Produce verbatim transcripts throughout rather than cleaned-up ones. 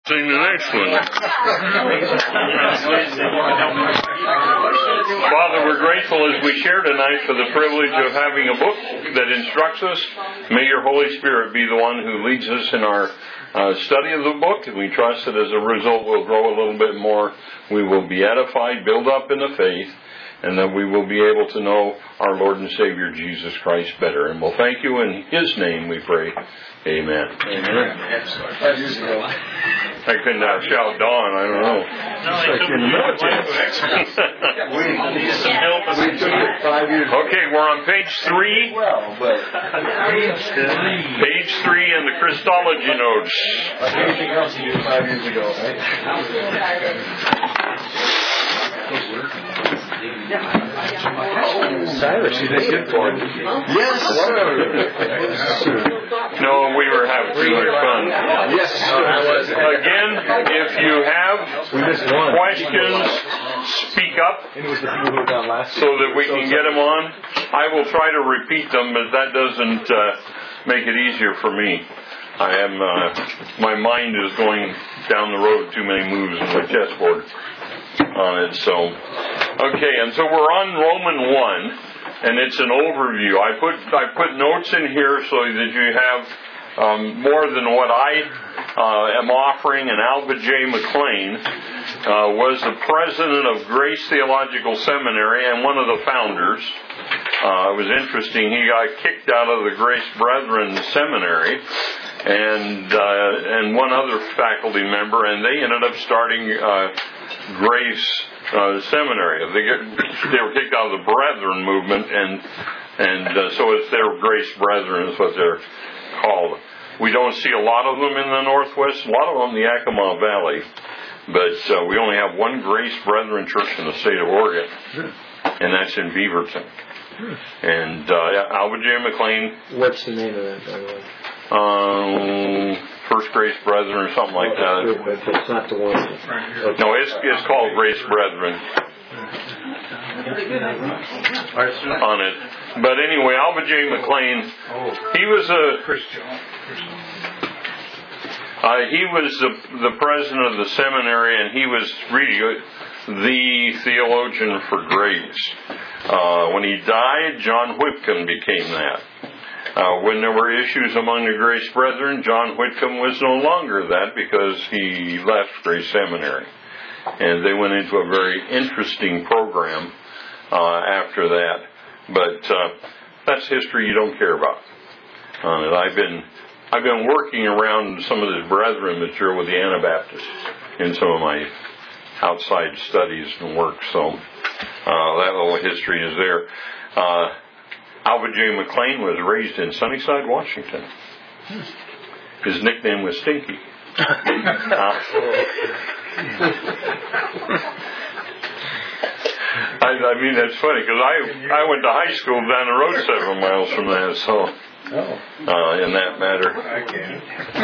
Sing the next one. Father, we're grateful as we share tonight for the privilege of having a book that instructs us. May your Holy Spirit be the one who leads us in our uh, study of the book, and we trust that as a result we'll grow a little bit more. We will be edified, build up in the faith, and that we will be able to know our Lord and Savior Jesus Christ better. And we'll thank you in His name, we pray. Amen. Amen. Five years ago. I couldn't uh, shout Dawn, I don't know. It's like in the military. we, we took it five years ago. Okay, we're on page three. Well, but. Page three in the Christology notes. Like anything else you did five years ago, right? Cyrus, you did good for it. Yes. No, we were having too much fun. Yes. Again, if you have questions, speak up so that we can get them on. I will try to repeat them, but that doesn't uh, make it easier for me. I am, uh, my mind is going down the road too many moves on my chessboard on it. So, okay, and so we're on Roman one, and it's an overview. I put I put notes in here so that you have um, more than what I uh, am offering. And Albert J. McLean uh, was the president of Grace Theological Seminary and one of the founders. Uh, it was interesting. He got kicked out of the Grace Brethren Seminary, and uh, and one other faculty member, and they ended up starting uh, Grace uh, Seminary. They, get, they were kicked out of the Brethren movement, and and uh, so it's their Grace Brethren is what they're called. We don't see a lot of them in the Northwest, a lot of them in the Yakima Valley, but uh, we only have one Grace Brethren church in the state of Oregon, and that's in Beaverton. And uh, Albert J. McLean. What's the name of that, by the way? Um, First Grace Brethren or something like that. It's not the one. No, it's it's called Grace Brethren on it. But anyway, Albert J. McLean, he was a uh, he was the the president of the seminary, and he was really the theologian for grace. Uh, when he died, John Whitcomb became that. Uh, when there were issues among the Grace Brethren, John Whitcomb was no longer that because he left Grace Seminary. And they went into a very interesting program uh, after that. But uh, that's history you don't care about. Uh, I've been I've been working around some of this Brethren material with the Anabaptists in some of my outside studies and work. So uh, that little history is there. Uh, Albert J. McLean was raised in Sunnyside, Washington. His nickname was Stinky. uh, I, I mean, that's funny because I I went to high school down the road several miles from that, so uh, in that matter. I can't.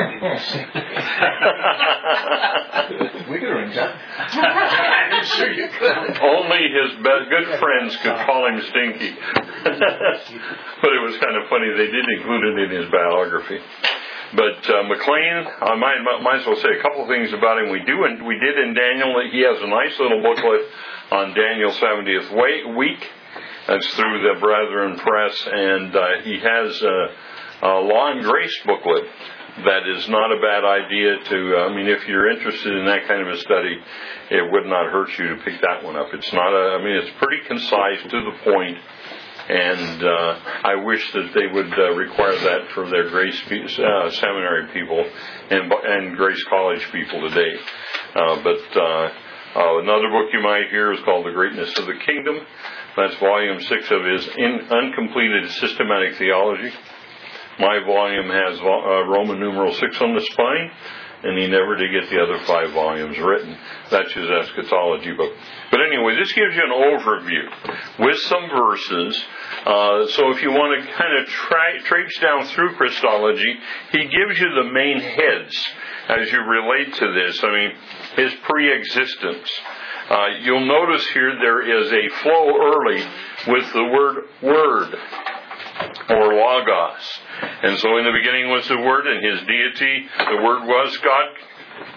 We could arrange that. I'm sure you could. Only his be- good friends could call him Stinky. But it was kind of funny. They did include it in his biography. But uh, McLean, I might, might as well say a couple things about him. We do, and we did in Daniel. He has a nice little booklet on Daniel's seventieth week. That's through the Brethren Press, and uh, he has a, a Law and Grace booklet that is not a bad idea to, uh, I mean, if you're interested in that kind of a study, it would not hurt you to pick that one up. It's not a, I mean, it's pretty concise, to the point, and uh, I wish that they would uh, require that for their Grace uh, Seminary people and, and Grace College people today. Uh, but uh, uh, another book you might hear is called The Greatness of the Kingdom. That's volume six of his in uncompleted systematic theology. My volume has uh, Roman numeral six on the spine, and he never did get the other five volumes written. That's his eschatology book. But anyway, this gives you an overview with some verses. Uh, so if you want to kind of tra- traipse down through Christology, he gives you the main heads as you relate to this. I mean, his pre-existence. Uh, you'll notice here there is a flow early with the word word or logos. And so in the beginning was the Word, and His deity, the Word was God.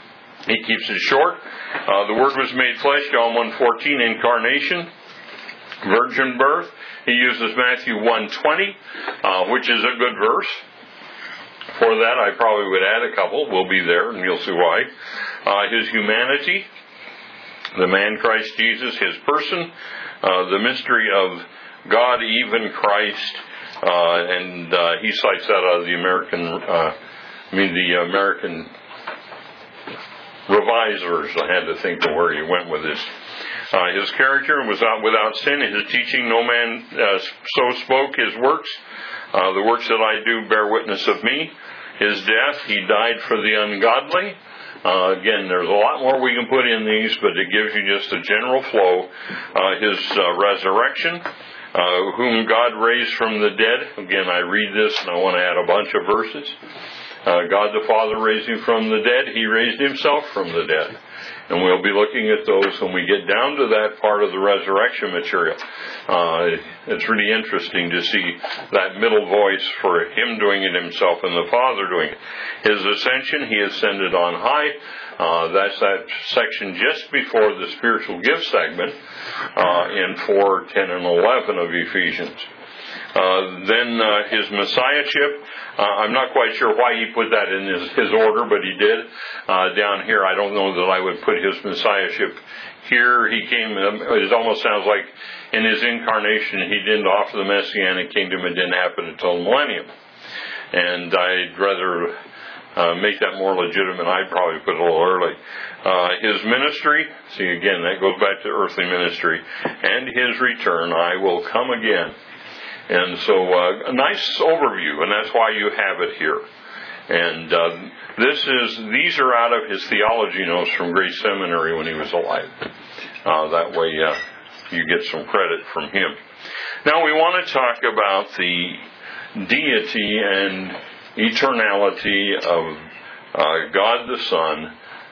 He keeps it short. Uh, the Word was made flesh, John one fourteen, incarnation, virgin birth. He uses Matthew one twenty, uh, which is a good verse. For that, I probably would add a couple. We'll be there, and you'll see why. Uh, his humanity, the man Christ Jesus, his person, uh, the mystery of God, even Christ, uh, and uh, he cites that out of the American, uh, I mean the American Revisers. I had to think of where he went with this. Uh, his character was out without sin. His teaching, no man uh, so spoke. His works, uh, the works that I do bear witness of me. His death, he died for the ungodly. Uh, again, there's a lot more we can put in these, but it gives you just a general flow. Uh, his uh, resurrection, uh, whom God raised from the dead. Again, I read this and I want to add a bunch of verses. Uh, God the Father raised him from the dead. He raised himself from the dead. And we'll be looking at those when we get down to that part of the resurrection material. Uh, it's really interesting to see that middle voice for him doing it himself and the Father doing it. His ascension, he ascended on high. Uh, that's that section just before the spiritual gift segment uh, in four, ten, and eleven of Ephesians. Uh, then uh, his messiahship, uh, I'm not quite sure why he put that in his, his order, but he did. Uh, down here, I don't know that I would put his messiahship here. He came, it almost sounds like in his incarnation, he didn't offer the messianic kingdom. It didn't happen until the millennium. And I'd rather uh, make that more legitimate. I'd probably put it a little early. Uh, his ministry, see again, that goes back to earthly ministry. And his return, I will come again. And so uh, a nice overview, and that's why you have it here. And uh, this is these are out of his theology notes from Grace Seminary when he was alive. Uh, that way uh, you get some credit from him. Now we want to talk about the deity and eternality of uh, God the Son,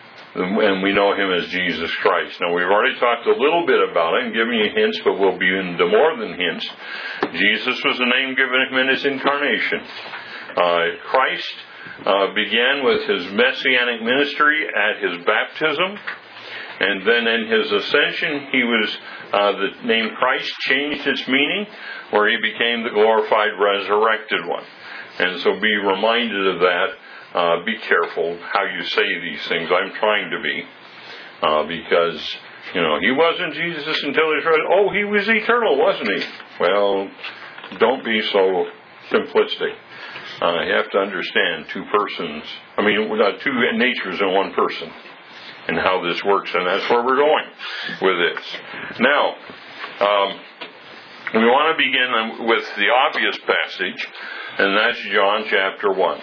and we know him as Jesus Christ. Now, we've already talked a little bit about it and given you hints, but we'll be into more than hints. Jesus was the name given him in his incarnation. Uh, Christ uh, began with his messianic ministry at his baptism, and then in his ascension, he was uh, the name Christ changed its meaning, where he became the glorified, resurrected one. And so be reminded of that. Uh, be careful how you say these things. I'm trying to be. Uh, because, you know, he wasn't Jesus until he said, oh, he was eternal, wasn't he? Well, don't be so simplistic. Uh, you have to understand two persons, I mean, uh, two natures in one person, and how this works. And that's where we're going with this. Now, um, we want to begin with the obvious passage, and that's John chapter one.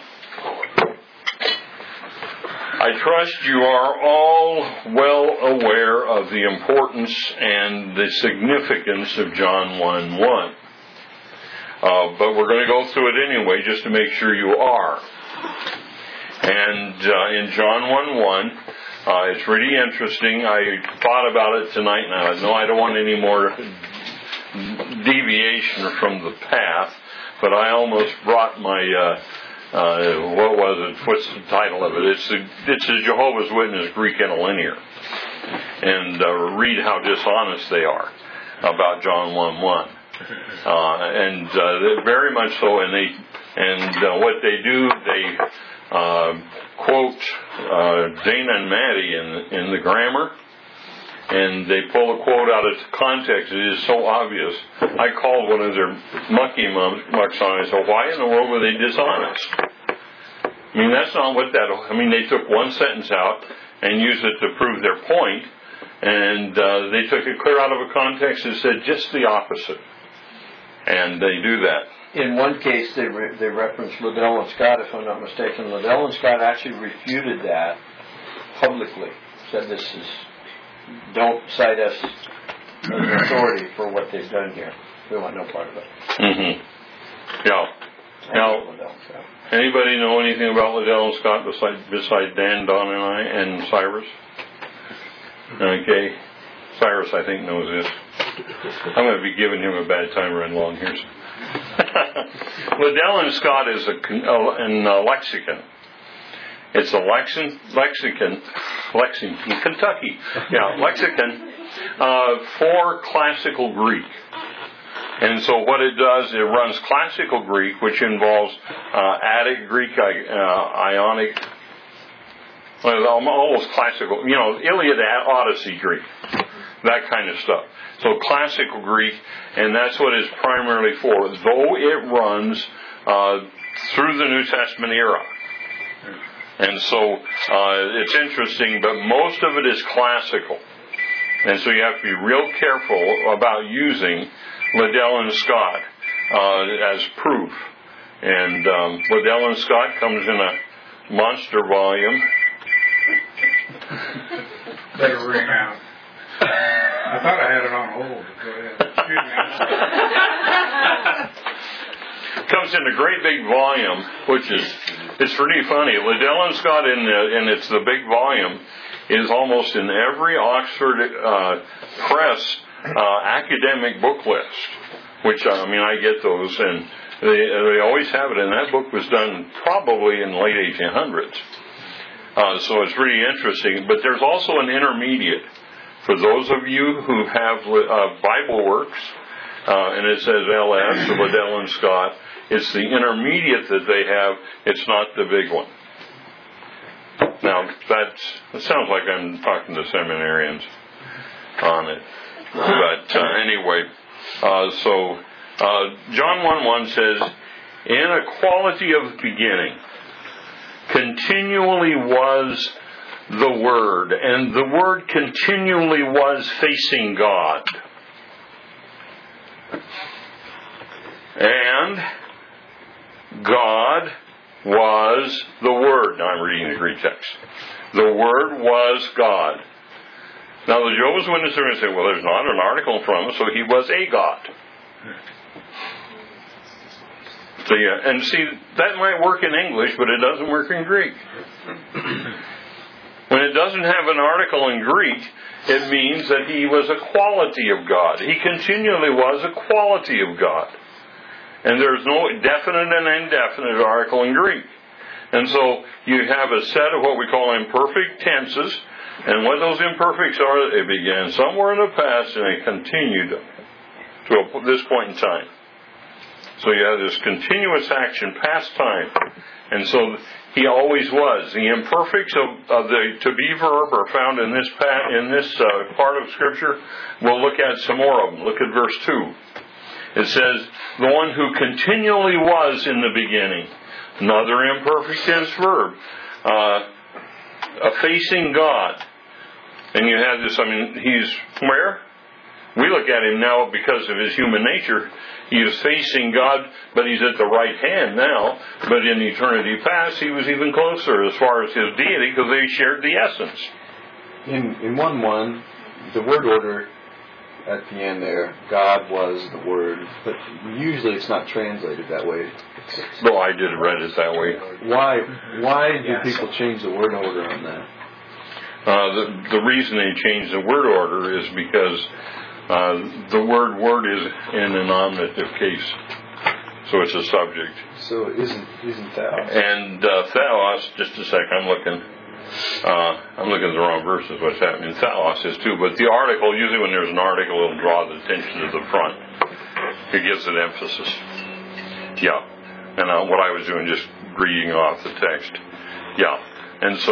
I trust you are all well aware of the importance and the significance of John one one. Uh, but we're going to go through it anyway just to make sure you are. And uh, in John one one, uh, it's really interesting. I thought about it tonight and I thought, no, I don't want any more deviation from the path. But I almost brought my... Uh, Uh, what was it? What's the title of it? It's the, it's a Jehovah's Witness Greek interlinear. And uh, read how dishonest they are about John one one. Uh, and uh, very much so. And they and uh, what they do, they uh, quote uh, Dana and Maddie in in the grammar. And they pull a quote out of context. It is so obvious. I called one of their monkey mucks on it. I said, why in the world were they dishonest? I mean, that's not what that... I mean, they took one sentence out and used it to prove their point. And uh, they took it clear out of a context and said just the opposite. And they do that. In one case, they re- they referenced Liddell and Scott, if I'm not mistaken. Liddell and Scott actually refuted that publicly. Said this is... Don't cite us as authority for what they've done here. We want no part of it. Mm-hmm. Yeah. Now, anybody know anything about Liddell and Scott besides, besides Dan, Don, and I, and Cyrus? Okay. Cyrus, I think, knows this. I'm going to be giving him a bad time running along here. Liddell and Scott is a, in a lexicon. It's a lexin, lexicon, Lexington, Kentucky. Yeah, lexicon uh, for classical Greek. And so what it does, it runs classical Greek, which involves uh, Attic Greek, uh, Ionic, well, almost classical, you know, Iliad, Odyssey Greek, that kind of stuff. So classical Greek, and that's what it's primarily for, though it runs uh, through the New Testament era. And so uh, it's interesting, but most of it is classical. And so you have to be real careful about using Liddell and Scott uh, as proof. And um, Liddell and Scott comes in a monster volume. Better ring out. I thought I had it on hold. Go ahead. Excuse me. Comes in a great big volume, which is it's pretty funny. Liddell and Scott in the, and it's the big volume is almost in every Oxford uh, press uh, academic book list. Which I mean, I get those, and they they always have it. And that book was done probably in the late eighteen hundreds. Uh, so it's really interesting. But there's also an intermediate. For those of you who have uh, Bible Works, uh, and it says L S, Liddell and Scott, it's the intermediate that they have. It's not the big one. Now, that's, that sounds like I'm talking to seminarians on it. But uh, anyway, uh, so uh, John one one says, in equality of beginning, continually was the Word, and the Word continually was facing God. And God was the Word. Now I'm reading the Greek text. The Word was God. Now the Jehovah's Witnesses are going to say, well, there's not an article in front of us, so he was a God. So, yeah, and see, that might work in English, but it doesn't work in Greek. When it doesn't have an article in Greek, it means that he was a quality of God. He continually was a quality of God. And there's no definite and indefinite article in Greek. And so you have a set of what we call imperfect tenses. And what those imperfects are, they began somewhere in the past and they continued to this point in time. So you have this continuous action past time. And so he always was. The imperfects of, of the to be verb are found in this pa- in this uh, part of Scripture. We'll look at some more of them. Look at verse two. It says, the one who continually was in the beginning. Another imperfect tense verb. Uh, facing God. And you have this, I mean, he's where? We look at him now because of his human nature. He is facing God, but he's at the right hand now. But in eternity past, he was even closer as far as his deity because they shared the essence. In in one one, the word order at the end there, God was the Word, but usually it's not translated that way. Well, I did read it that way. Why why do people change the word order on that? Uh, the, the reason they changed the word order is because uh, the word word is in a nominative case. So it's a subject. So isn't isn't theos? And uh, theos, just a sec, I'm looking. Uh, I'm looking at the wrong verses, what's happening. Theos is too, but the article, usually when there's an article, it'll draw the attention to the front. It gives it emphasis. Yeah. And uh, what I was doing, just reading off the text. Yeah. And so,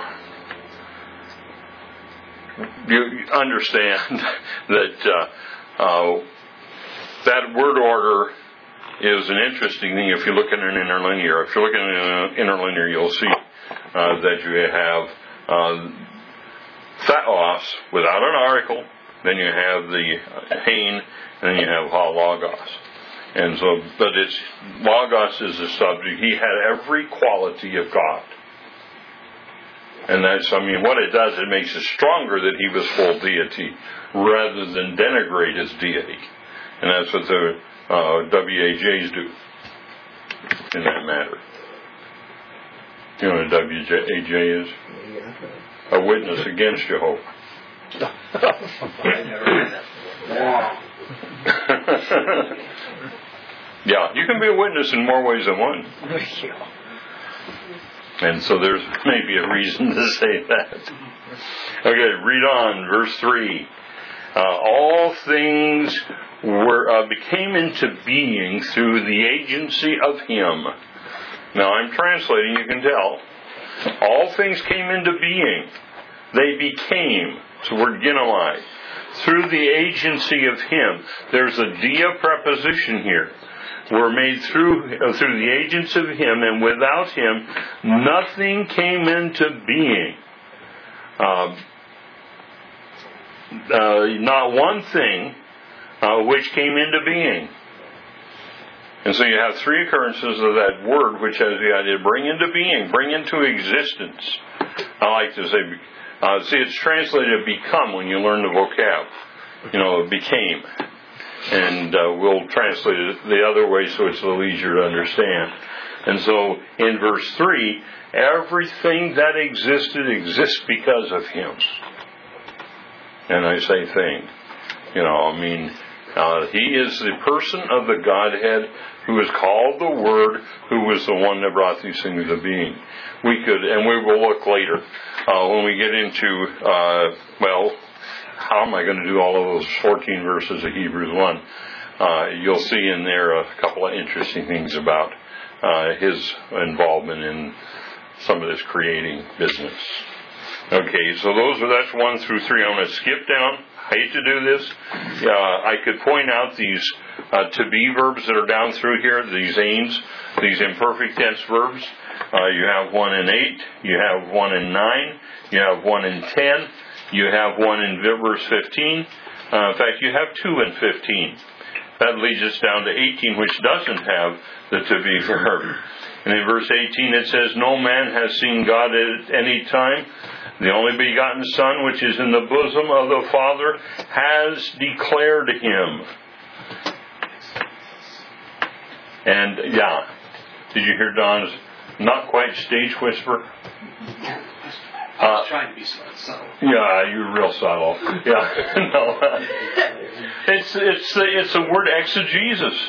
you understand that uh, uh, that word order is an interesting thing if you look at an interlinear. If you're looking at an interlinear, you'll see Uh, that you have uh, theos without an article, then you have the hein, and then you have ha logos. And so, but it's logos is the subject. He had every quality of God. And that's, I mean, what it does, it makes it stronger that he was full deity rather than denigrate his deity. And that's what the uh, W A Js do in that matter. You know what a W A J is? A witness against Jehovah. I never heard that. Wow. Yeah, you can be a witness in more ways than one. And so there's maybe a reason to say that. Okay, read on, verse three. Uh, all things were uh, became into being through the agency of Him. Now I'm translating, you can tell. All things came into being. They became. It's the word ginomai. Through the agency of Him. There's a dia preposition here. Were made through uh, through the agency of Him, and without Him, nothing came into being. Uh, uh, not one thing uh, which came into being. And so you have three occurrences of that word, which has the idea of bring into being, bring into existence. I like to say, uh, see, it's translated become when you learn the vocab. You know, it became. And uh, we'll translate it the other way so it's a little easier to understand. And so in verse three, everything that existed exists because of Him. And I say thing. You know, I mean, uh, He is the person of the Godhead who is called the Word, who was the one that brought these things into being. We could, and we will look later, uh, when we get into, uh, well, how am I going to do all of those fourteen verses of Hebrews one? Uh, you'll see in there a couple of interesting things about uh, His involvement in some of this creating business. Okay, so those are that's one through three. I'm going to skip down. I hate to do this. Uh, I could point out these uh, to be verbs that are down through here, these aims, these imperfect tense verbs. Uh, you have one in eight, you have one in nine, you have one in ten, you have one in verse fifteen. Uh, in fact, you have two in fifteen. That leads us down to eighteen, which doesn't have the to be verb. And in verse eighteen it says, no man has seen God at any time. The only begotten Son, which is in the bosom of the Father, has declared Him. And, yeah, did you hear Don's not quite stage whisper? I was uh, trying to be subtle. Yeah, you're real subtle. Yeah, no. It's, it's, it's the word exegesis.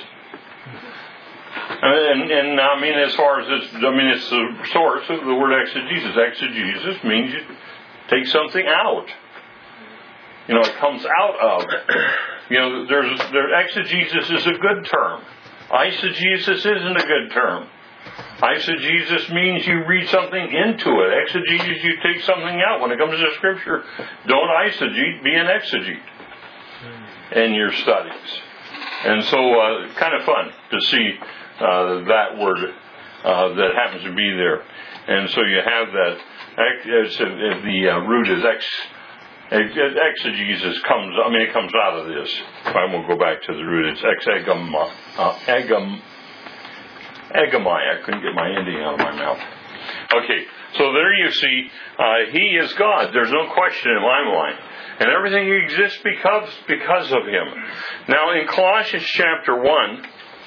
And, and I mean, as far as it's, I mean, it's the source of the word exegesis. Exegesis means you take something out. You know, it comes out of. You know, there's there, exegesis is a good term. Eisegesis isn't a good term. Eisegesis means you read something into it. Exegesis, you take something out. When it comes to Scripture, don't eisegete, be an exegete in your studies. And so, uh, kind of fun to see Uh, that word uh, that happens to be there. And so you have that, ex, the uh, root is ex, exegesis comes, I mean it comes out of this. I won't go back to the root, it's exegama, uh, egam, egamai, I couldn't get my ending out of my mouth. Okay, so there you see, uh, He is God, there's no question in my mind. And everything exists because, because of Him. Now in Colossians chapter one,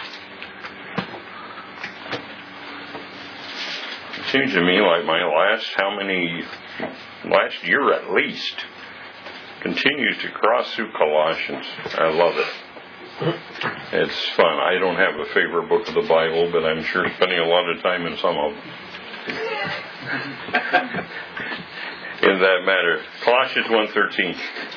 seems to me like my last, how many, last year at least, continues to cross through Colossians. I love it. It's fun. I don't have a favorite book of the Bible, but I'm sure spending a lot of time in some of them. In that matter, Colossians one thirteen.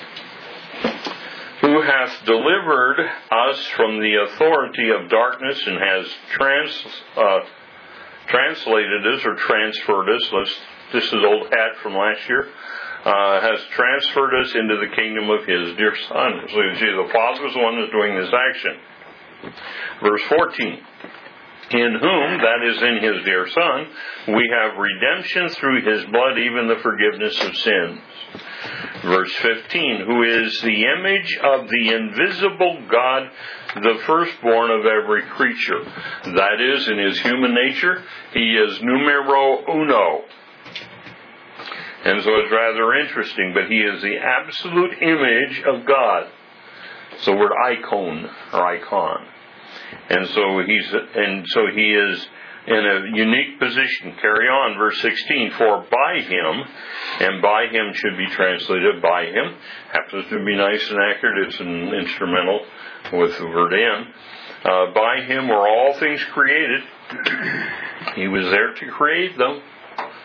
Who hath delivered us from the authority of darkness and has trans... Uh, translated us or transferred us, let's, this is old hat from last year, uh, has transferred us into the kingdom of His dear Son. So you see, the Father was the one that's doing this action. Verse fourteen. In whom, that is in His dear Son, we have redemption through His blood, even the forgiveness of sins. Verse fifteen. Who is the image of the invisible God, the firstborn of every creature. That is, in His human nature, He is numero uno. And so it's rather interesting, but He is the absolute image of God. It's the word icon, or icon. And so He's, and so He is in a unique position. Carry on, verse sixteen. For by Him, and by Him should be translated by Him. Happens to be nice and accurate. It's an instrumental with the word in. Uh, by Him were all things created. He was there to create them.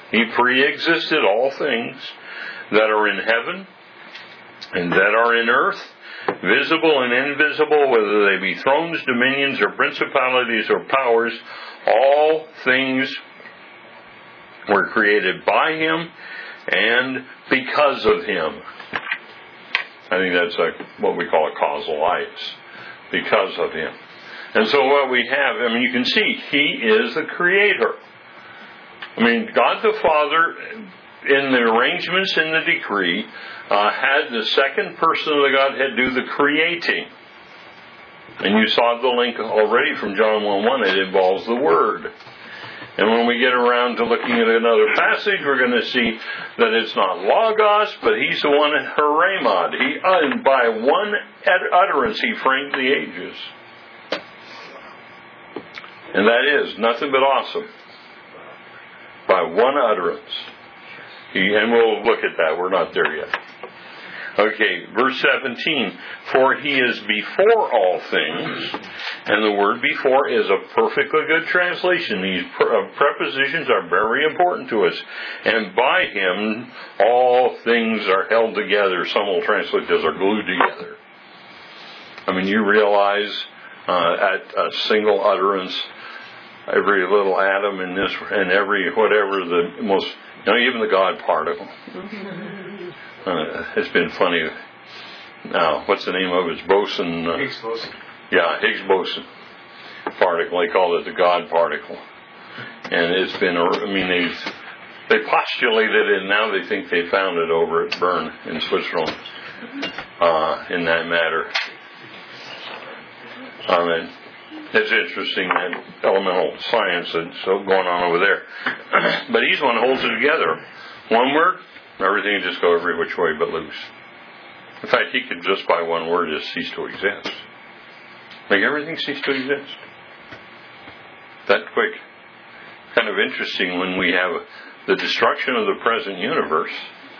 He pre-existed all things that are in heaven and that are in earth, visible and invisible, whether they be thrones, dominions, or principalities or powers. All things were created by Him and because of Him. I think that's like what we call a causal ice. Because of Him. And so what we have, I mean, you can see, He is the Creator. I mean, God the Father, in the arrangements in the decree, uh, had the second person of the Godhead do the creating. And you saw the link already from John one one. It involves the Word. And when we get around to looking at another passage, we're going to see that it's not Logos, but He's the one, Heremod. He, uh, by one utterance, He framed the ages. And that is nothing but awesome. By one utterance. He, and we'll look at that. We're not there yet. Okay, verse seventeen. For He is before all things. And the word before is a perfectly good translation. These prepositions are very important to us. And by Him, all things are held together. Some will translate this are glued together. I mean, you realize uh, at a single utterance, every little atom in this, and every whatever the most, you know, even the God particle. Uh, it's been funny. Now, what's the name of it? It's boson. Uh, Higgs boson. Yeah, Higgs boson particle. They call it the God particle. And it's been, I mean, they've, they postulated it, and now they think they found it over at Bern in Switzerland, uh, in that matter. I mean, it's interesting, that elemental science that's going on over there. But He's the one who holds it together. One word, everything would just go every which way but loose. In fact, He could just by one word just cease to exist. Make everything cease to exist. That quick. Kind of interesting when we have the destruction of the present universe.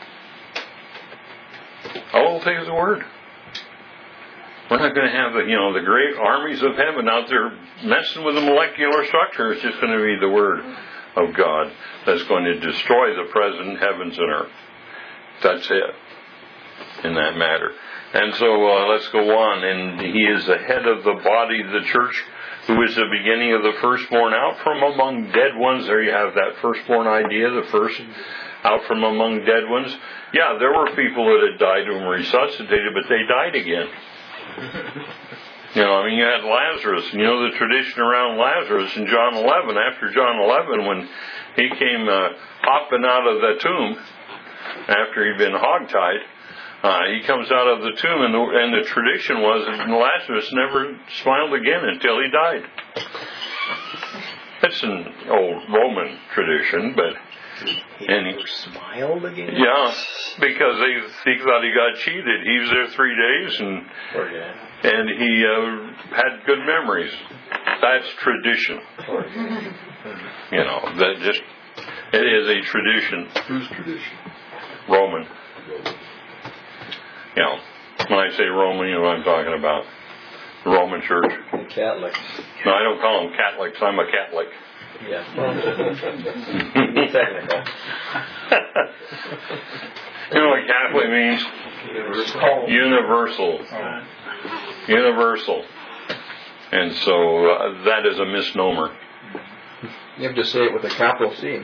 All it'll take is a word. We're not going to have the, you know, the great armies of heaven out there messing with the molecular structure. It's just going to be the Word of God that's going to destroy the present heavens and earth. That's it in that matter. And so uh, let's go on. And He is the head of the body, the church, who is the beginning of the firstborn out from among dead ones. There you have that firstborn idea, the first out from among dead ones. Yeah, there were people that had died and were resuscitated, but they died again. You know, I mean, you had Lazarus, and you know the tradition around Lazarus in John eleven. After John eleven, when he came uh, hopping out of the tomb, after he'd been hogtied, uh, he comes out of the tomb, and the, and the tradition was that Lazarus never smiled again until he died. It's an old Roman tradition, but... He and never he smiled again? Yeah, because they, he thought he got cheated. He was there three days, and and he uh, had good memories. That's tradition. You know, that just, it is a tradition. Whose tradition? Roman. You know, when I say Roman, you know what I'm talking about. The Roman Church. The Catholics. No, I don't call them Catholics. I'm a Catholic. Yeah. Technical. You know what Catholic means? Universal. Universal. Oh. Universal. And so uh, that is a misnomer. You have to say it with a capital C.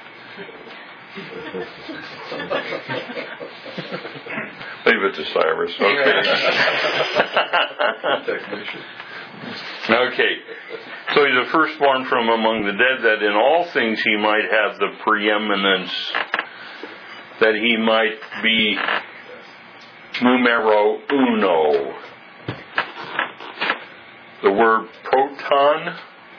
Leave it to Cyrus. Okay. Technician. Okay. So he's the firstborn from among the dead, that in all things he might have the preeminence, that he might be numero uno. The word proton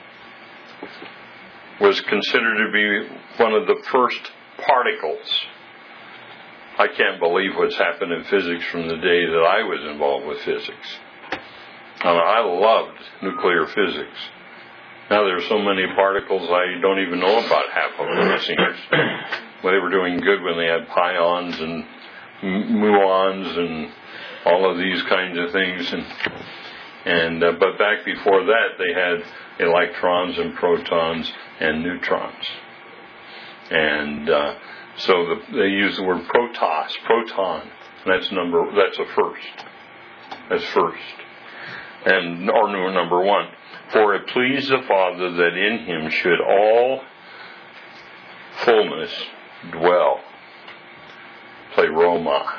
was considered to be one of the first particles. I can't believe what's happened in physics from the day that I was involved with physics. I, mean, I loved nuclear physics. Now there's so many particles I don't even know about half of them. It seems. Well, they were doing good when they had pions and muons and all of these kinds of things. And and uh, but back before that, they had electrons and protons and neutrons. And uh, so the, they use the word protos, proton. That's number. That's a first. That's first. And or number one. For it pleased the Father that in him should all fullness dwell. Pleroma.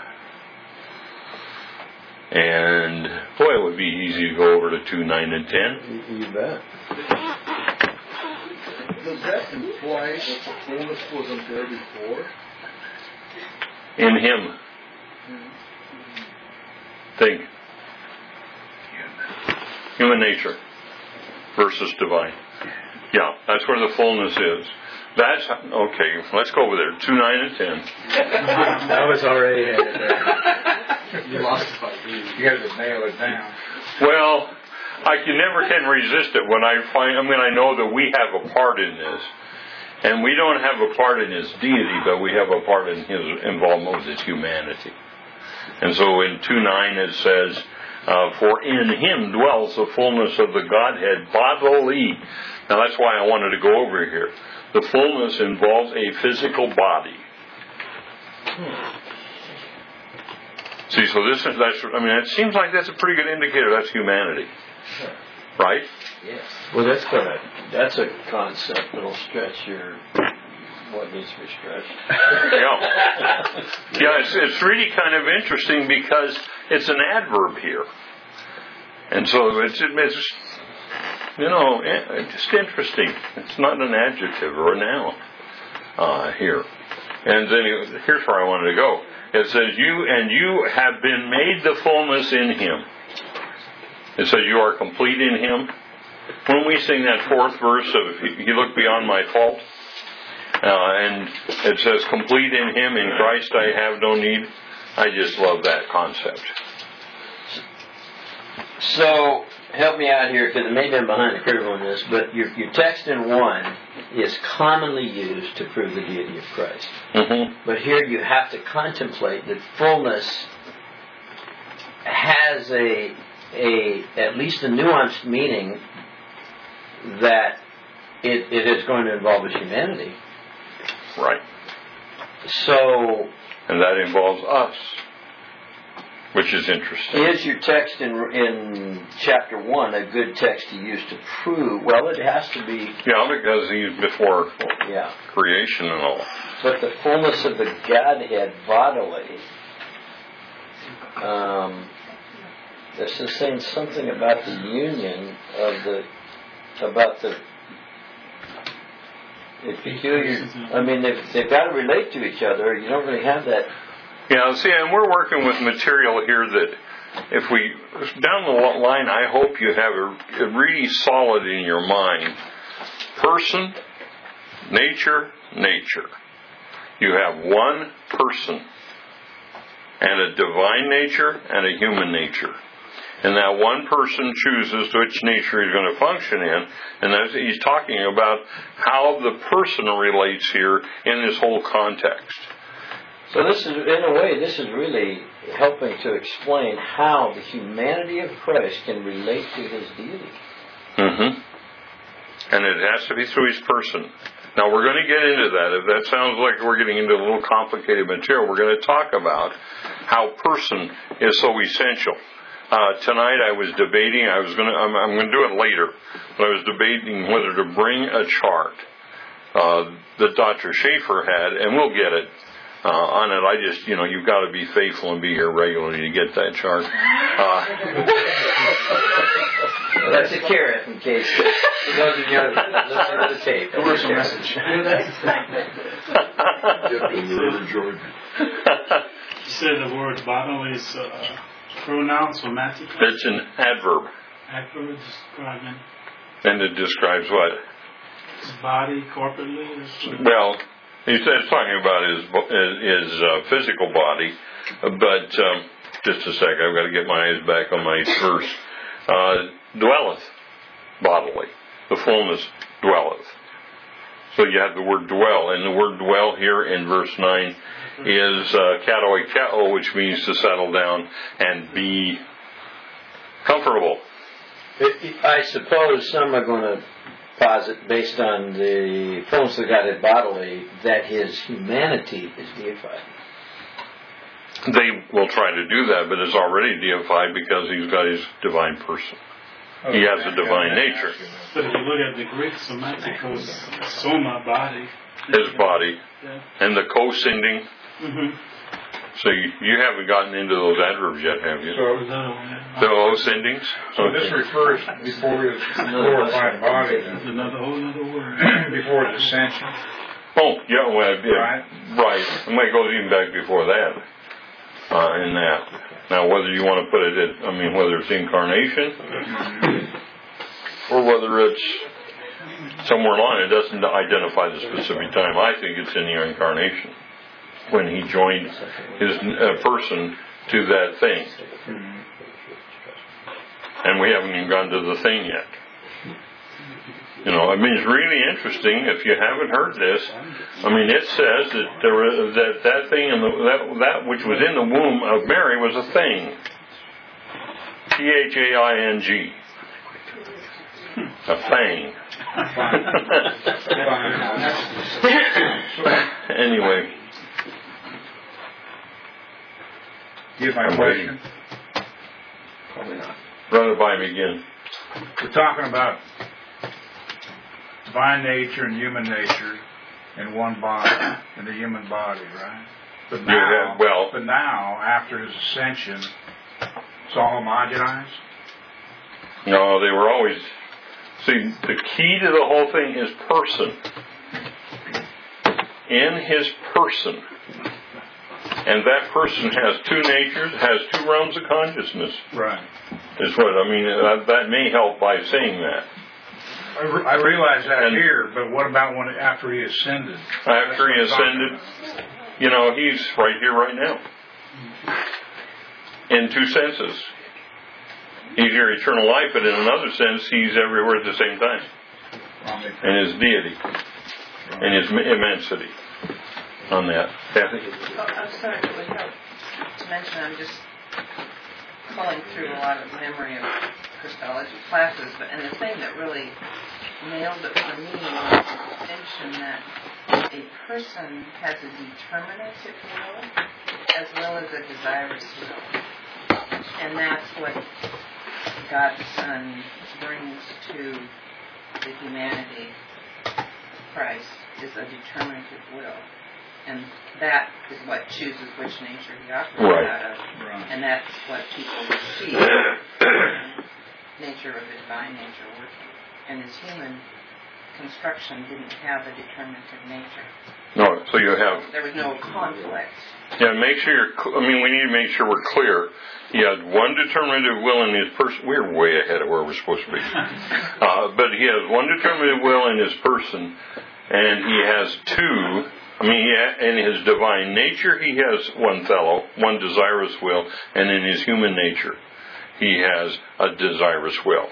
And boy, it would be easy to go over to two, nine, and ten. You, you bet. Does that imply that the fullness wasn't there before? In him. Think. Human nature versus divine. Yeah, that's where the fullness is. That's okay. Let's go over there. Two, nine, and ten. I was already headed there. You lost it by you. You got to nail it down. Well, I can never can resist it when I find. I mean, I know that we have a part in this, and we don't have a part in His deity, but we have a part in His involvement with His humanity. And so in two nine it says, uh, "For in Him dwells the fullness of the Godhead bodily." Now that's why I wanted to go over here. The fullness involves a physical body. See, so this is, that's, I mean, it seems like that's a pretty good indicator. That's humanity. Right? Yes. Well, that's gonna, that's a concept that'll stretch your, what needs to be stretched. Yeah. Yeah, it's, it's really kind of interesting because it's an adverb here. And so it's, it's you know, it's just interesting. It's not an adjective or a noun uh, here. And then here's where I wanted to go. It says, you and you have been made the fullness in Him. It says you are complete in Him. When we sing that fourth verse of You Look Beyond My Fault, uh, and it says complete in Him, in Christ I have no need, I just love that concept. So, help me out here, because it may have been behind the curve on this, but your, your text in one is commonly used to prove the deity of Christ. Mm-hmm. But here you have to contemplate that fullness has a, a at least a nuanced meaning that it, it is going to involve His humanity. Right. So... And that involves us. Which is interesting. Is your text in in chapter one a good text to use to prove? Well, it has to be. Yeah, because he's before yeah. creation and all. But the fullness of the Godhead bodily. Um, this is saying something about the union of the about the. the peculiar. I mean, they've they've got to relate to each other. You don't really have that. Yeah, see, and we're working with material here that if we, down the line, I hope you have a, a really solid in your mind. Person, nature, nature. You have one person and a divine nature and a human nature. And that one person chooses which nature he's going to function in. And that's, he's talking about how the person relates here in this whole context. So this is, in a way, this is really helping to explain how the humanity of Christ can relate to His deity. Mm-hmm. And it has to be through His person. Now we're going to get into that. If that sounds like we're getting into a little complicated material, we're going to talk about how person is so essential. Uh, tonight I was debating, I was going to, I'm, I'm going to do it later, but I was debating whether to bring a chart uh, that Doctor Schaefer had, and we'll get it. Uh, on it, I just, you know, you've got to be faithful and be here regularly to get that chart. Uh, That's a carrot in case those of you listen to the tape. Commercial message. You said the word bodily is uh, pronouns or romantic. It's an adverb. Adverb describing. And it describes what? His body corporately. Well, he says talking about his his uh, physical body, but um, just a sec, I've got to get my eyes back on my verse. Uh, dwelleth bodily, the fullness dwelleth. So you have the word dwell, and the word dwell here in verse nine is uh, katoikeo, which means to settle down and be comfortable. I suppose some are going to posit, based on the fullness of Godhead bodily, that his humanity is deified. They will try to do that, but it's already deified because he's got his divine person. He has a divine nature. But if you look at the Greek semanticos, soma, body. His body. Yeah. And the co-sending. Mm-hmm. So you, you haven't gotten into those adverbs yet, have you? So, The O-sendings? so this refers before his glorified body, It's another whole other word. before his ascension. Oh, yeah, well, yeah, Right. right. It might go even back before that. Uh, in that. Now, whether you want to put it at, I mean, whether it's incarnation or whether it's somewhere along, it doesn't identify the specific time. I think it's in the incarnation when he joined his uh, person to that thing. And we haven't even gone to the thing yet. You know, I mean, it's really interesting. If you haven't heard this, I mean, it says that there was, that that thing in the that that which was in the womb of Mary was a thing. T H A I N G. A thing. Anyway. Do you have my question? Probably not. Run it by me again. We're talking about divine nature and human nature in one body, in the human body, right? But now, Yeah, well- but now, after his ascension, it's all homogenized? No, they were always. See, the key to the whole thing is person. In his person. And that person has two natures, has two realms of consciousness. Right. Is what, I mean, that, that may help by saying that. I, re- I realize that And- here, but what about when after he ascended? After he ascended, you know, he's right here, right now. In two senses. He's your eternal life, but in another sense, he's everywhere at the same time. In his deity. In his immensity. On that. Kathy? Oh, I'm sorry, it would help to mention I'm just culling through a lot of memory of Christology classes, but and the thing that really nailed it for me was the distinction that a person has a determinate, if you will, as well as a desirous will. And that's what God the Son brings to the humanity of Christ, is a determinative will. And that is what chooses which nature he operates Right. out of. Right. And that's what people receive. Nature of the divine nature working. And his human construction didn't have a determinative nature. No, so you have. There was no conflict. Yeah, make sure you're. cl- I mean, we need to make sure we're clear. He had one determinative will in his person. We're way ahead of where we're supposed to be. Uh, but he has one determinative will in his person, and he has two. I mean, he ha- in his divine nature, he has one fellow, one desirous will, and in his human nature, he has a desirous will.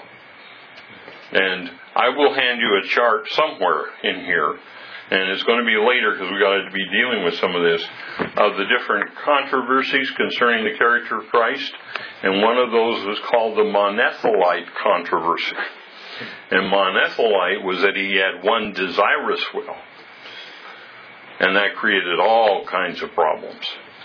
And I will hand you a chart somewhere in here, and it's going to be later because we've got to be dealing with some of this, of the different controversies concerning the character of Christ. And one of those was called the Monethelite controversy. And Monethelite was that he had one desirous will. And that created all kinds of problems.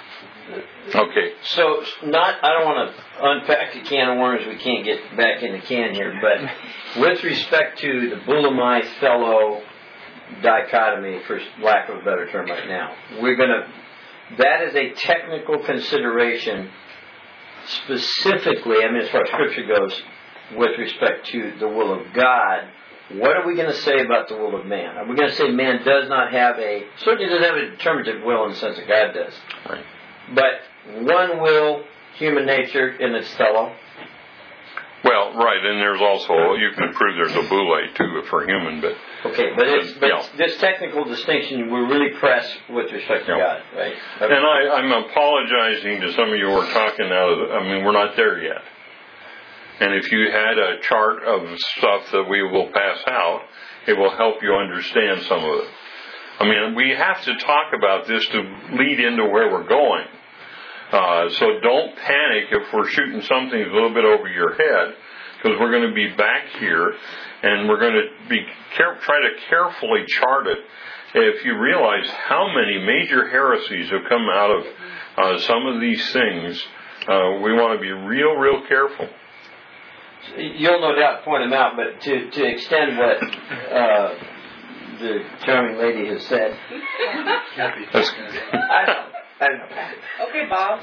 Okay. So, not, I don't want to unpack a can of worms we can't get back in the can here, but with respect to the Bulamai-Fellow dichotomy, for lack of a better term right now, we're going to, that is a technical consideration specifically, I mean, as far as Scripture goes, with respect to the will of God. What are we going to say about the will of man? Are we going to say man does not have a, certainly doesn't have a determinative will in the sense that God does. Right. But one will, human nature in its fellow. Well, right, and there's also, you can prove there's a boule too for human, but... Okay, but it's, but Yeah. this technical distinction, we're really pressed with respect to Yeah. God, right? And I, I'm apologizing to some of you who are talking now, I mean, we're not there yet. And if you had a chart of stuff that we will pass out, it will help you understand some of it. I mean, we have to talk about this to lead into where we're going. Uh, so don't panic if we're shooting something a little bit over your head, because we're going to be back here, and we're going to be care- try to carefully chart it. If you realize how many major heresies have come out of uh, some of these things, uh, we want to be real, real careful. You'll no doubt point them out, but to, to extend what uh, the charming lady has said. That's, I know. I know. Okay, Bob.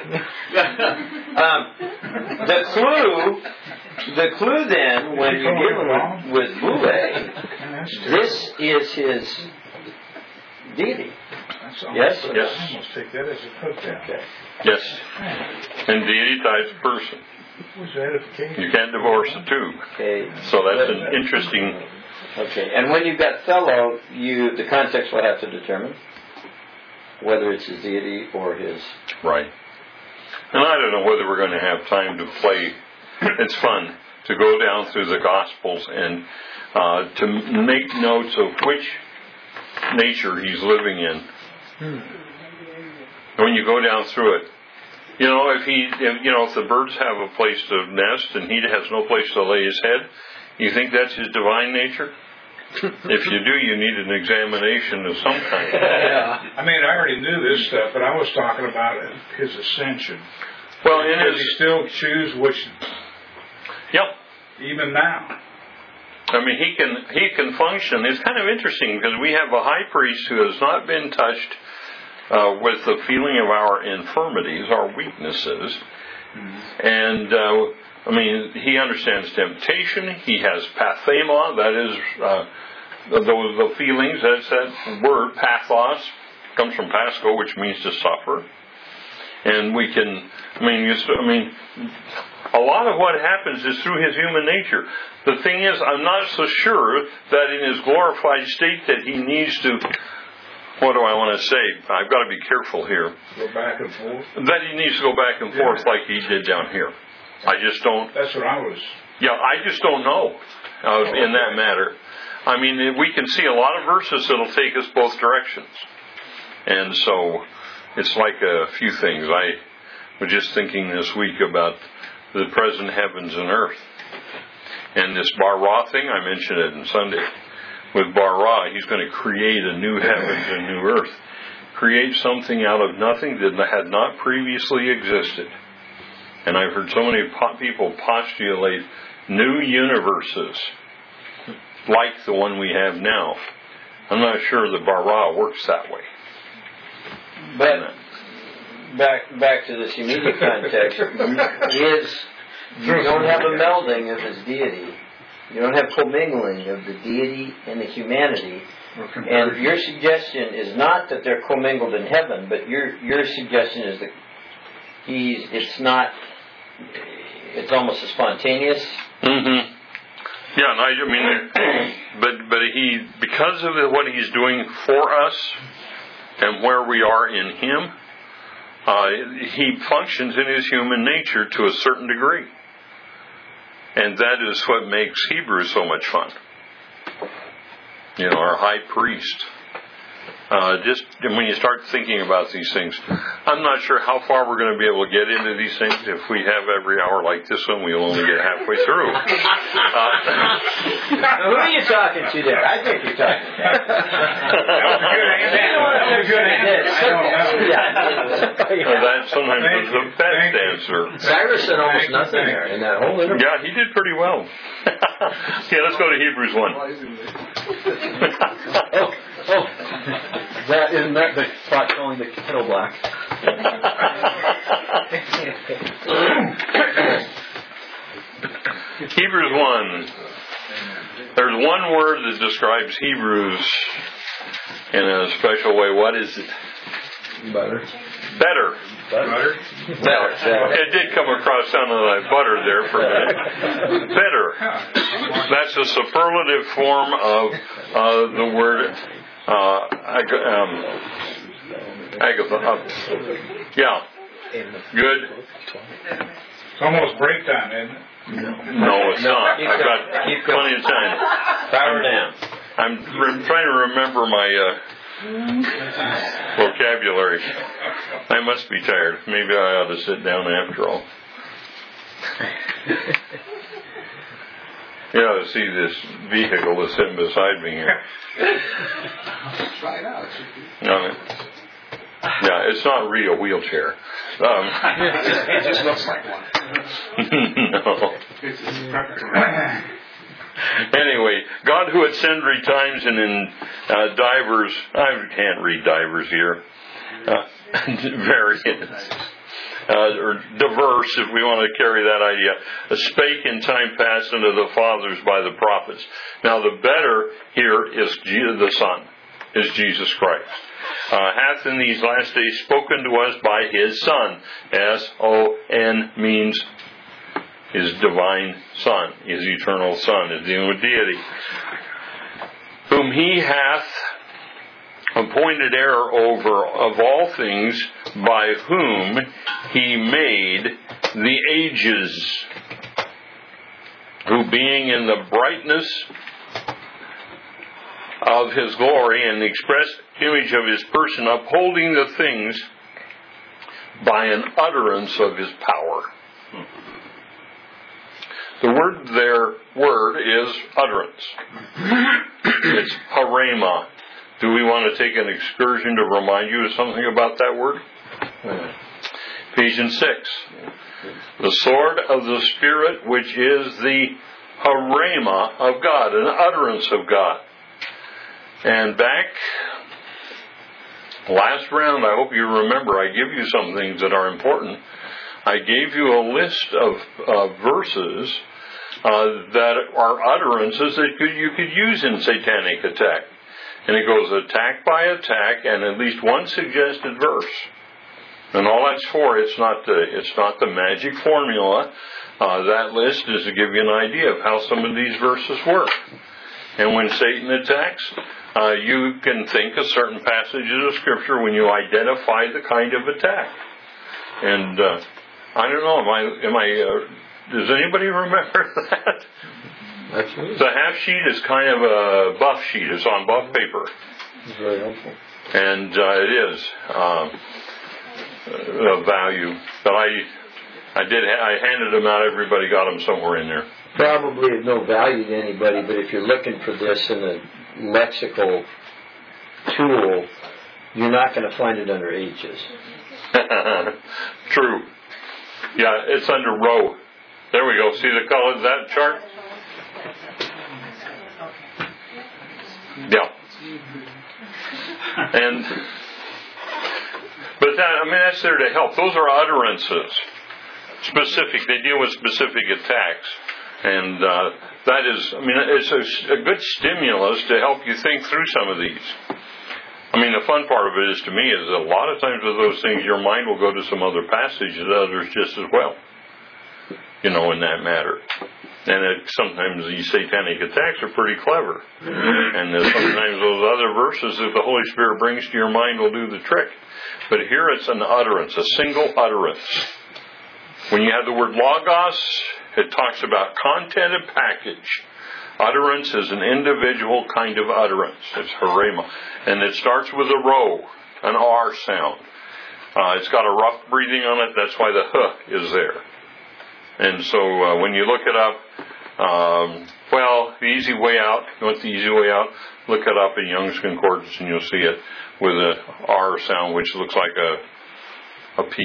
um, the clue, the clue then, when you're dealing with, with Boule, this is his deity. Yes? Yes. I almost take that as a put down. Okay. yes. And deity ties person. Was edification. You can't divorce the two. Okay. So that's an interesting... Okay. And when you've got fellow, you the context will have to determine whether it's his deity or his... Right. And I don't know whether we're going to have time to play. It's fun to go down through the Gospels and uh, to make notes of which nature he's living in. When you go down through it, you know, if he, if, you know, if the birds have a place to nest and he has no place to lay his head, you think that's his divine nature? If you do, you need an examination of some kind. Yeah. I mean, I already knew this stuff, but I was talking about his ascension. Well, in Does his, he still choose which? yep. Even now. I mean, he can he can function. It's kind of interesting because we have a high priest who has not been touched uh, with the feeling of our infirmities, our weaknesses, mm-hmm. and uh, I mean, he understands temptation. He has pathema, that is uh, the, the feelings. That's that word pathos comes from Pasco, which means to suffer. And we can, I mean, you, I mean, a lot of what happens is through his human nature. The thing is, I'm not so sure that in his glorified state that he needs to, what do I want to say? I've got to be careful here. Go back and forth. That he needs to go back and forth yeah. like he did down here. I just don't. That's what I was. Yeah, I just don't know uh, oh, in that matter. I mean, we can see a lot of verses that'll take us both directions. And so it's like a few things. I was just thinking this week about the present heavens and earth. And this Bara thing, I mentioned it on Sunday. With Bara, he's going to create a new heavens and new earth. Create something out of nothing that had not previously existed. And I've heard so many people postulate new universes like the one we have now. I'm not sure that Bara works that way. But back back to this immediate context, is you don't have a melding of his deity. You don't have commingling of the deity and the humanity. And your suggestion is not that they're commingled in heaven, but your your suggestion is that he's it's not. It's almost a spontaneous. Mm-hmm. Yeah, and I, I mean, but but he because of what he's doing for us and where we are in him, uh, he functions in his human nature to a certain degree, and that is what makes Hebrews so much fun. You know, our high priest. Uh, just when you start thinking about these things, I'm not sure how far we're going to be able to get into these things. If we have every hour like this one, we'll only get halfway through. Uh, Who are you talking to there? I think you're talking. That was a good answer. That was a good answer. I don't know. Yeah. Well, that sometimes is the best answer. Cyrus said almost nothing there in that whole interview. Yeah, he did pretty well. Okay, let's go to Hebrews one. oh, oh, that isn't that the pot calling the kettle black? Hebrews one. There's one word that describes Hebrews in a special way. What is it? Better. Better. Butter? Better. It did come across sounding like butter there for a minute. Better. That's a superlative form of uh, the word uh, ag- um, Agatha. Uh, yeah. Good. It's almost break time, isn't it? No, it's not. I've got plenty of time. Power down. I'm re- trying to remember my uh, vocabulary. I must be tired. Maybe I ought to sit down after all. You ought to see this vehicle that's sitting beside me here. Try it out. It should be. No, yeah, it's not really a wheelchair. Um, It just looks like one. no. It's just perfect. Anyway, God who at sundry times and in uh, divers, I can't read divers here, uh, various, uh, or diverse, if we want to carry that idea, uh, spake in time past unto the fathers by the prophets. Now the better here is Je- the Son, is Jesus Christ. Uh, hath in these last days spoken to us by His Son. S O N means His divine Son, His eternal Son, His deity, whom He hath appointed heir over of all things, by whom He made the ages, who being in the brightness of His glory and the express image of His person, upholding the things by an utterance of His power. The word there, word, is utterance. It's harema. Do we want to take an excursion to remind you of something about that word? Ephesians six. The sword of the Spirit, which is the harema of God, an utterance of God. And back last round, I hope you remember, I give you some things that are important. I gave you a list of uh, verses uh, that are utterances that could, you could use in satanic attack. And it goes attack by attack and at least one suggested verse. And all that's for, it's not the, it's not the magic formula. Uh, that list is to give you an idea of how some of these verses work. And when Satan attacks, uh, you can think of certain passages of Scripture when you identify the kind of attack. And uh, I don't know, am I, am I, uh, does anybody remember that? Absolutely. The half sheet is kind of a buff sheet. It's on buff paper. It's very helpful. And uh, it is um, of value. But I, I did, I handed them out. Everybody got them somewhere in there. Probably of no value to anybody, but if you're looking for this in a lexical tool, you're not going to find it under H's. True. Yeah, it's under row. There we go. See the color of that chart? Yeah. And, but that, I mean, that's there to help. Those are utterances. Specific. They deal with specific attacks. And uh, that is, I mean, it's a, a good stimulus to help you think through some of these. I mean, the fun part of it is, to me, is a lot of times with those things, your mind will go to some other passages, others just as well. You know, in that matter. And it, sometimes these satanic attacks are pretty clever. And uh, sometimes those other verses that the Holy Spirit brings to your mind will do the trick. But here it's an utterance, a single utterance. When you have the word logos, it talks about content and package. Utterance is an individual kind of utterance. It's harema. And it starts with a rho, an R sound. Uh, it's got a rough breathing on it. That's why the H is there. And so uh, when you look it up, um, well, the easy way out, you want the easy way out? Look it up in Young's Concordance and you'll see it with a R sound, which looks like a, a P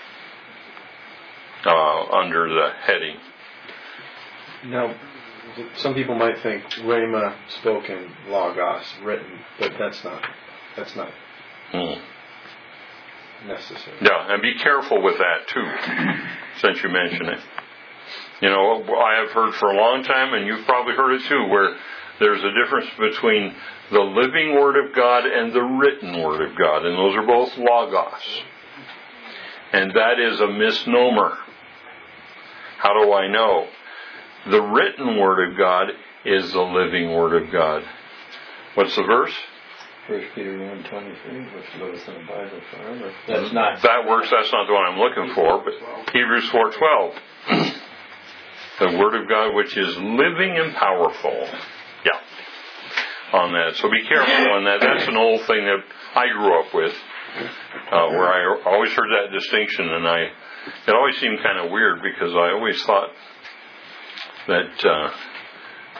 uh, under the heading. Now, some people might think Rhema, spoken, logos, written, but that's not, that's not Hmm. necessary. Yeah, and be careful with that too, since you mention it. You know, I have heard for a long time, and you've probably heard it too, where there's a difference between the living Word of God and the written Word of God, and those are both logos. And that is a misnomer. How do I know? The written Word of God is the living Word of God. What's the verse? First Peter one twenty-three, which liveth and abideth forever. That's not. That works. That's not the one I'm looking for, but Hebrews four twelve. The Word of God, which is living and powerful. Yeah. On that. So be careful on that. That's an old thing that I grew up with, uh, where I always heard that distinction, and I, it always seemed kind of weird because I always thought that uh,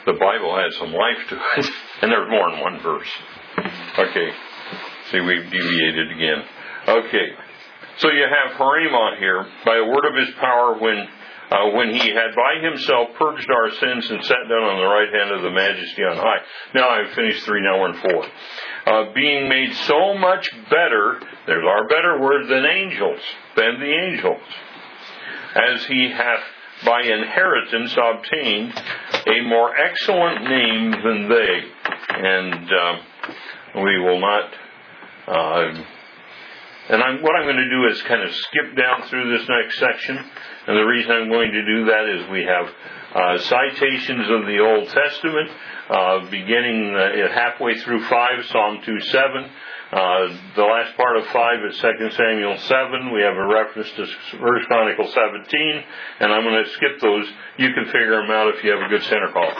the Bible had some life to it. And there's more than one verse. Okay. See, we've deviated again. Okay. So you have Harimah here, by a word of his power, when uh, when he had by himself purged our sins and sat down on the right hand of the Majesty on high. Now I've finished three, now we're in four. Uh, being made so much better, there's our better word, than angels, than the angels, as he hath by inheritance obtained a more excellent name than they. And uh, we will not... Uh, and I'm, what I'm going to do is kind of skip down through this next section. And the reason I'm going to do that is we have uh, citations of the Old Testament, uh, beginning uh, halfway through five, Psalm two seven. Uh, the last part of five is Second Samuel seven. We have a reference to First Chronicles seventeen. And I'm going to skip those. You can figure them out if you have a good center call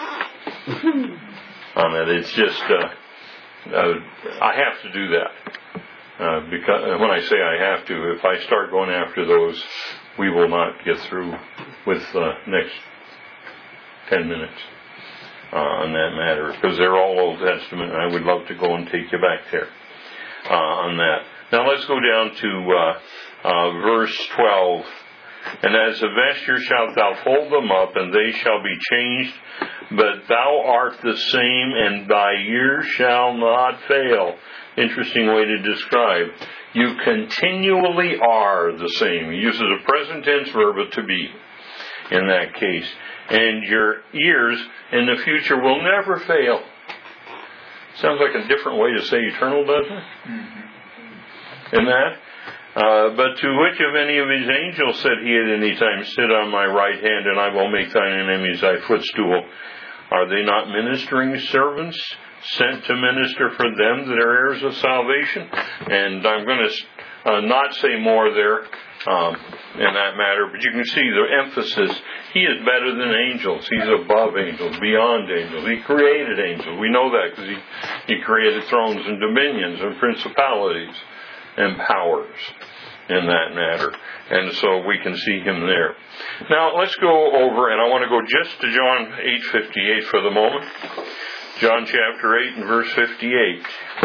on it. It's just, uh, uh, I have to do that. Uh, because when I say I have to, if I start going after those, we will not get through with the uh, next ten minutes uh, on that matter, because they're all Old Testament, and I would love to go and take you back there uh, on that. Now let's go down to uh, uh, verse twelve. And as a vesture shalt thou fold them up, and they shall be changed, but thou art the same, and thy years shall not fail. Interesting way to describe. You continually are the same. He uses a present tense verb to be in that case. And your years in the future will never fail. Sounds like a different way to say eternal, doesn't it? Mm-hmm. In that? Uh, but to which of any of his angels said he at any time, sit on my right hand, and I will make thine enemies thy footstool? Are they not ministering servants, sent to minister for them that are heirs of salvation? And I'm going to uh, not say more there um, in that matter, but you can see the emphasis. He is better than angels. He's above angels, beyond angels. He created angels. We know that because he, he created thrones and dominions and principalities and powers in that matter. And so we can see him there. Now let's go over, and I want to go just to John eight fifty-eight for the moment. John chapter eight and verse fifty-eight.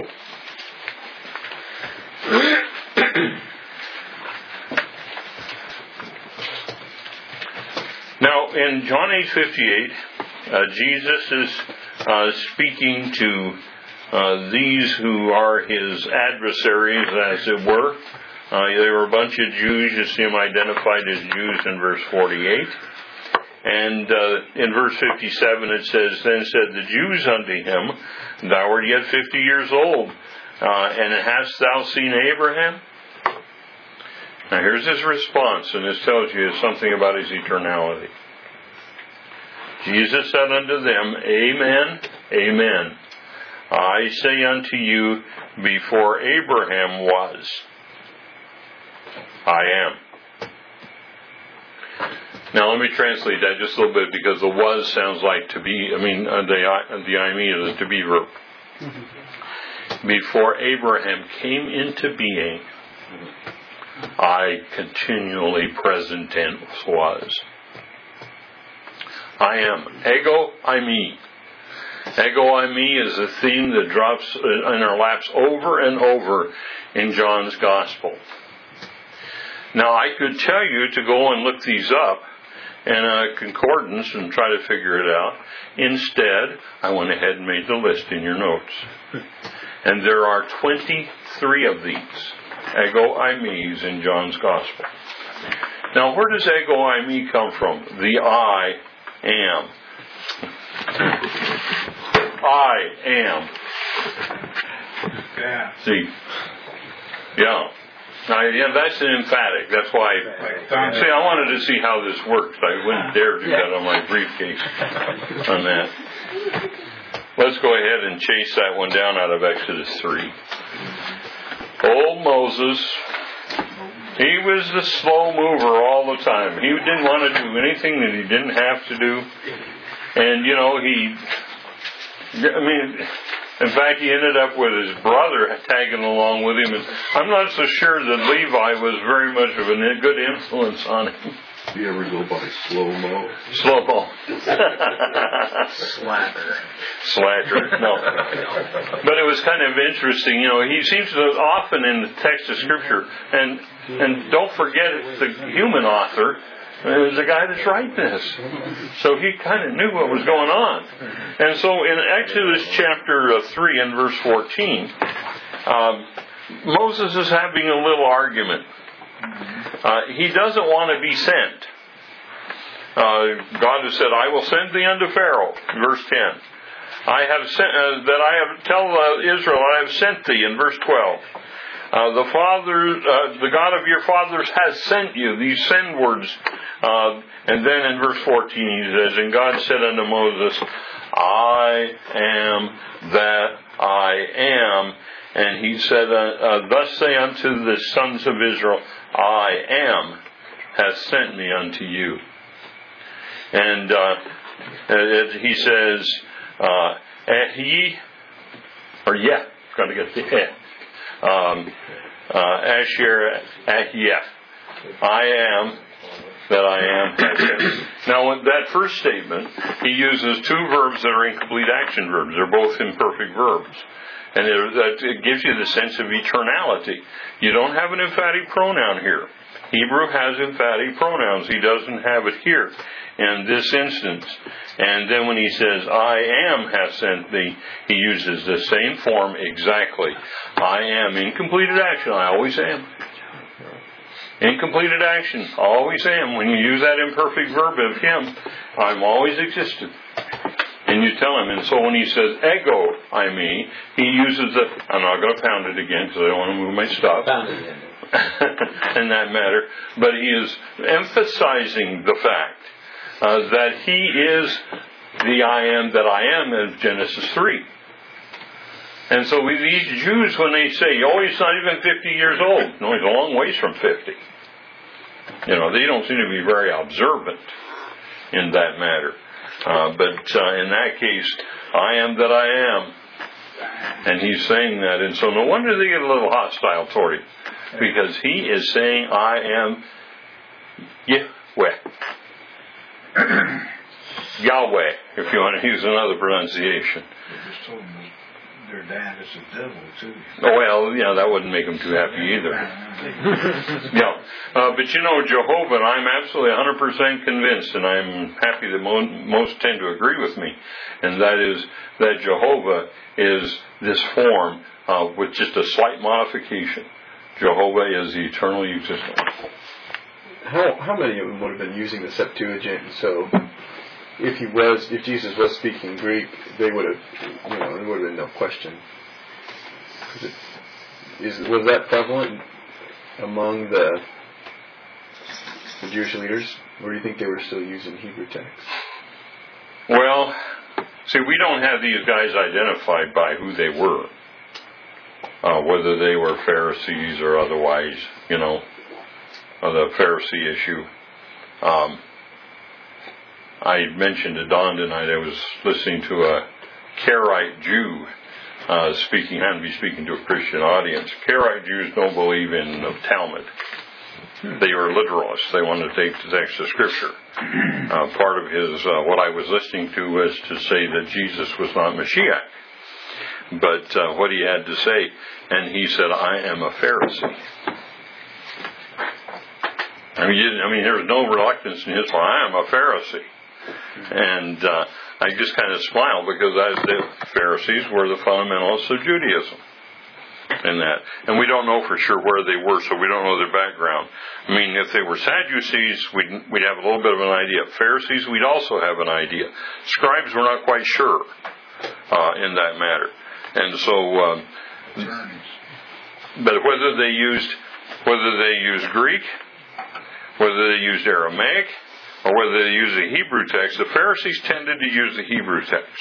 Now in John eight fifty-eight, uh, Jesus is uh, speaking to uh, these who are his adversaries, as it were. Uh, they were a bunch of Jews. You see them identified as Jews in verse forty-eight. And uh, in verse fifty-seven it says, then said the Jews unto him, thou art yet fifty years old, uh, and hast thou seen Abraham? Now here's his response, and this tells you something about his eternality. Jesus said unto them, Amen, amen. I say unto you, before Abraham was, I am. Now let me translate that just a little bit, because the was sounds like to be, I mean, uh, the, the I mean is to be verb. Mm-hmm. Before Abraham came into being, I continually present tense was. I am. Ego, I me. Ego, I me is a theme that drops in our laps over and over in John's Gospel. Now, I could tell you to go and look these up in a concordance and try to figure it out. Instead, I went ahead and made the list in your notes. And there are twenty-three of these ego I me's in John's Gospel. Now, where does ego I me come from? The I am. I am. Yeah. See? Yeah. Now, yeah, that's an emphatic. That's why. See, I wanted to see how this works. I wouldn't dare do that on my briefcase on that. Let's go ahead and chase that one down out of Exodus three. Old Moses, he was the slow mover all the time. He didn't want to do anything that he didn't have to do. And, you know, he, I mean, In fact, he ended up with his brother tagging along with him. And I'm not so sure that Levi was very much of a good influence on him. Do you ever go by slow-mo? Slow-mo. Slacker. Slacker, no. But it was kind of interesting. You know, he seems to often in the text of Scripture, and and don't forget the human author is the guy that's writing this. So he kind of knew what was going on. And so in Exodus chapter three and verse fourteen, um, Moses is having a little argument. Uh, he doesn't want to be sent. Uh, God has said, "I will send thee unto Pharaoh." Verse ten. I have sent uh, that I have tell uh, Israel, I have sent thee. In verse twelve, uh, the Father, uh, the God of your fathers has sent you. These send words. Uh, and then in verse fourteen, he says, "And God said unto Moses, I am that I am." And he said, uh, uh, "Thus say unto the sons of Israel, I am has sent me unto you." And uh, it, he says, uh, "Ahi," or yeah, got to get the eh. Um, uh, Asher Ahiah, I am that I am. Now, in that first statement, he uses two verbs that are incomplete action verbs. They're both imperfect verbs. And it, that, it gives you the sense of eternality. You don't have an emphatic pronoun here. Hebrew has emphatic pronouns. He doesn't have it here in this instance. And then when he says, "I am has sent thee," he uses the same form exactly. I am. Incompleted action. I always am. Incompleted action. Always am. When you use that imperfect verb of him, I'm always existed. And you tell him, and so when he says ego, I me, he uses the, I'm not going to pound it again because I don't want to move my stuff. Pound it in. In that matter. But he is emphasizing the fact uh, that he is the I am that I am in Genesis three. And so with these Jews, when they say, "Oh, he's not even fifty years old," no, he's a long ways from fifty. You know, they don't seem to be very observant in that matter. Uh, but uh, in that case, I am that I am. And he's saying that. And so no wonder they get a little hostile toward him. Because he is saying, I am Yahweh. Yahweh, if you want to use another pronunciation. They just told them that their dad is the devil, too. Oh, well, yeah, that wouldn't make them too happy either. Yeah. Uh, but you know, Jehovah, and I'm absolutely one hundred percent convinced, and I'm happy that mo- most tend to agree with me, and that is that Jehovah is this form uh, with just a slight modification. Jehovah is the eternally existent. How how many of them would have been using the Septuagint? So, if he was, if Jesus was speaking Greek, they would have, you know, there would have been no question. Is, it, is was that prevalent among the the Jewish leaders, or do you think they were still using Hebrew text? Well, see, we don't have these guys identified by who they were. Uh, whether they were Pharisees or otherwise, you know, uh, the Pharisee issue. Um, I mentioned to Don tonight, I was listening to a Karaite Jew uh, speaking, I happened to be speaking to a Christian audience. Karaite Jews don't believe in the Talmud. They were literalists. They wanted to take the text of Scripture. Uh, part of his, uh, what I was listening to was to say that Jesus was not Mashiach. But uh, what he had to say, and he said, "I am a Pharisee." I mean, you, I mean, there was no reluctance in his part. I am a Pharisee, and uh, I just kind of smiled because as the Pharisees were the fundamentalists of Judaism, in that, and we don't know for sure where they were, so we don't know their background. I mean, if they were Sadducees, we'd we'd have a little bit of an idea. Pharisees, we'd also have an idea. Scribes, we're not quite sure uh, in that matter. And so, um, but whether they used whether they used Greek, whether they used Aramaic, or whether they used the Hebrew text, the Pharisees tended to use the Hebrew text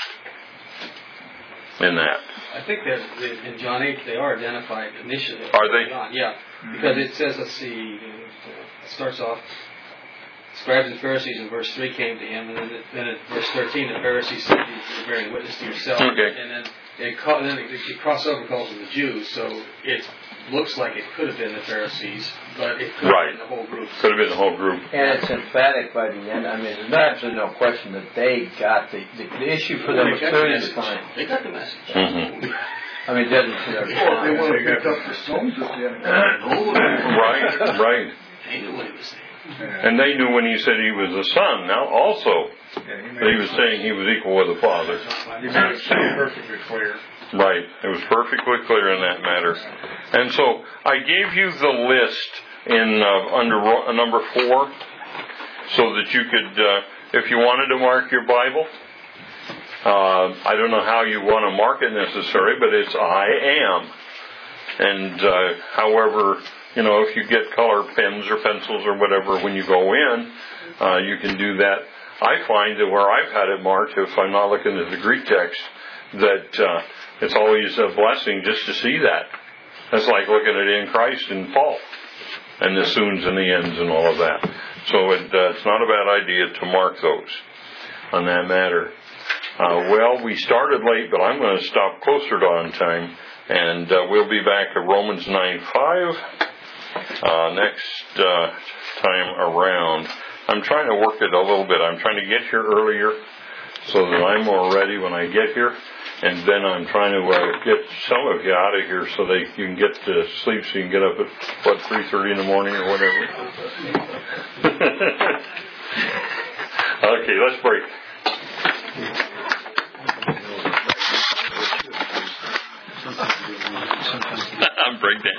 in that. I think that in John eight they are identified initially. Are they? Yeah, because it says, let's see, it starts off, scribes and Pharisees in verse three came to him, and then, then in verse thirteen, the Pharisees said, "You're bearing witness to yourself." Okay. And then it, call, then it, it crossed over and calls them the Jews. So it looks like it could have been the Pharisees, but it could Right. have been the whole group. Could have been the whole group. And it's emphatic by the end. I mean, there's absolutely no question that they got the, the, the issue for them They was got the clearly message. defined. They got the message. Mm-hmm. I mean, it doesn't fit every Well, they time. want to pick up the stones at the end. Right, right. They knew what he was saying. And they knew when he said he was the Son, now also, Yeah, he that made he was saying he was equal with the Father. He made it so perfectly clear. Right. It was perfectly clear in that matter. And so I gave you the list in uh, under ro- uh, number four so that you could, uh, if you wanted to mark your Bible, uh, I don't know how you want to mark it necessarily, but it's I am. And uh, however, you know, if you get color pens or pencils or whatever when you go in, uh, you can do that. I find that where I've had it marked, if I'm not looking at the Greek text, that uh, it's always a blessing just to see that. That's like looking at in Christ in Paul, and the soons and the ends and all of that. So it, uh, it's not a bad idea to mark those on that matter. Uh, well, we started late, but I'm going to stop closer to on time, and uh, we'll be back at Romans nine five uh, next uh, time around. I'm trying to work it a little bit. I'm trying to get here earlier so that I'm more ready when I get here. And then I'm trying to uh, get some of you out of here so that you can get to sleep so you can get up at, what, three thirty in the morning or whatever. Okay, let's break. I'm breakdancing.